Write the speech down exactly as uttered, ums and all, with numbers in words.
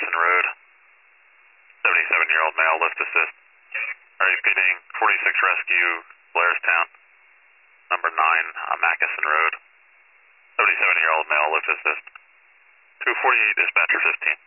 Madison Road. seventy-seven-year-old male, lift assist. Repeating, forty-six Rescue, Blairstown. Number nine, uh, Mackinson Road. seventy-seven-year-old male, lift assist. two forty-eight, dispatcher fifteen.